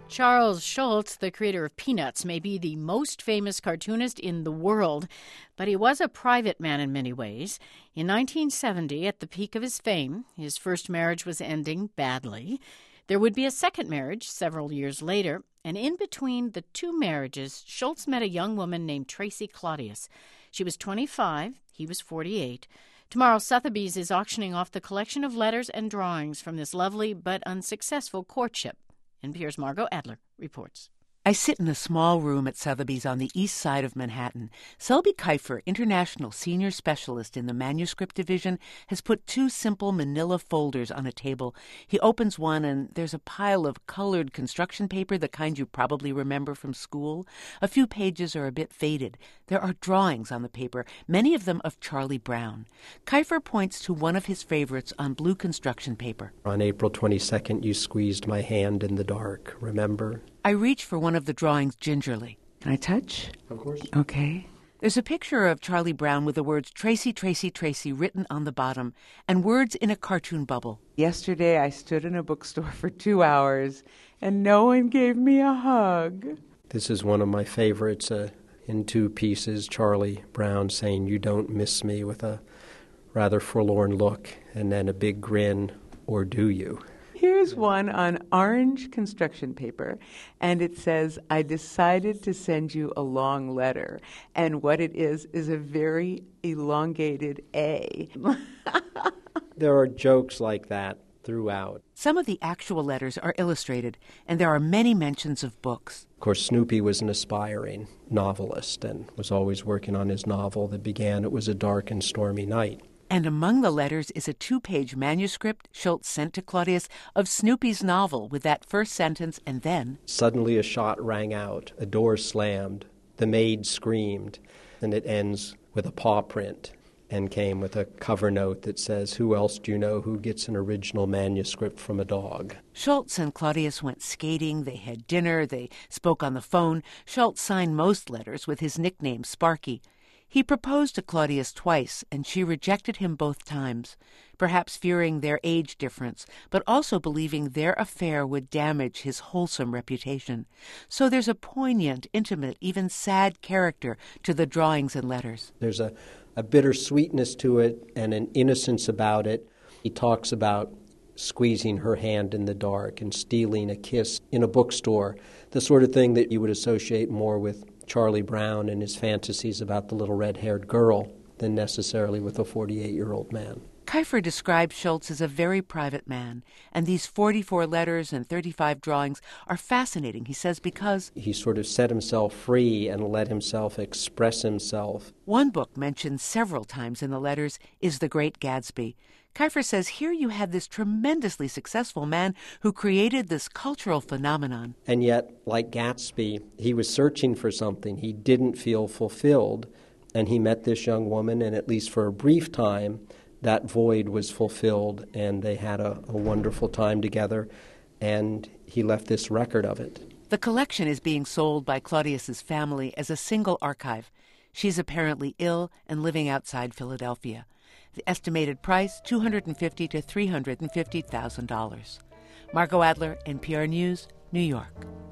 Charles Schulz, the creator of Peanuts, may be the most famous cartoonist in the world, but he was a private man in many ways. In 1970, at the peak of his fame, his first marriage was ending badly. There would be a second marriage several years later, and in between the two marriages, Schulz met a young woman named Tracy Claudius. She was 25, he was 48. Tomorrow, Sotheby's is auctioning off the collection of letters and drawings from this lovely but unsuccessful courtship. NPR's Margot Adler reports. I sit in a small room at Sotheby's on the east side of Manhattan. Selby Kiefer, international senior specialist in the manuscript division, has put two simple manila folders on a table. He opens one and there's a pile of colored construction paper, the kind you probably remember from school. A few pages are a bit faded. There are drawings on the paper, many of them of Charlie Brown. Kiefer points to one of his favorites on blue construction paper. On April 22nd, you squeezed my hand in the dark, remember? I reach for one of the drawings gingerly. Can I touch? Of course. Okay. There's a picture of Charlie Brown with the words Tracy, Tracy, Tracy written on the bottom and words in a cartoon bubble. Yesterday I stood in a bookstore for 2 hours and no one gave me a hug. This is one of my favorites in two pieces. Charlie Brown saying, "You don't miss me," with a rather forlorn look and then a big grin, "Or do you?" Here's one on orange construction paper, and it says, "I decided to send you a long letter." And what it is a very elongated A. There are jokes like that throughout. Some of the actual letters are illustrated, and there are many mentions of books. Of course, Snoopy was an aspiring novelist and was always working on his novel that began, "It was a dark and stormy night." And among the letters is a 2-page manuscript Schulz sent to Claudius of Snoopy's novel with that first sentence, and then... Suddenly a shot rang out, a door slammed, the maid screamed, and it ends with a paw print and came with a cover note that says, "Who else do you know who gets an original manuscript from a dog?" Schulz and Claudius went skating, they had dinner, they spoke on the phone. Schulz signed most letters with his nickname, Sparky. He proposed to Claudius twice, and she rejected him both times, perhaps fearing their age difference, but also believing their affair would damage his wholesome reputation. So there's a poignant, intimate, even sad character to the drawings and letters. There's a bittersweetness to it and an innocence about it. He talks about squeezing her hand in the dark and stealing a kiss in a bookstore, the sort of thing that you would associate more with Charlie Brown and his fantasies about the little red-haired girl than necessarily with a 48-year-old man. Kiefer describes Schulz as a very private man, and these 44 letters and 35 drawings are fascinating, he says, because he sort of set himself free and let himself express himself. One book mentioned several times in the letters is The Great Gatsby. Kiefer says here you had this tremendously successful man who created this cultural phenomenon. And yet, like Gatsby, he was searching for something. He didn't feel fulfilled, and he met this young woman, and at least for a brief time, that void was fulfilled, and they had a wonderful time together, and he left this record of it. The collection is being sold by Claudius's family as a single archive. She's apparently ill and living outside Philadelphia. The estimated price, $250,000 to $350,000. Margot Adler, NPR News, New York.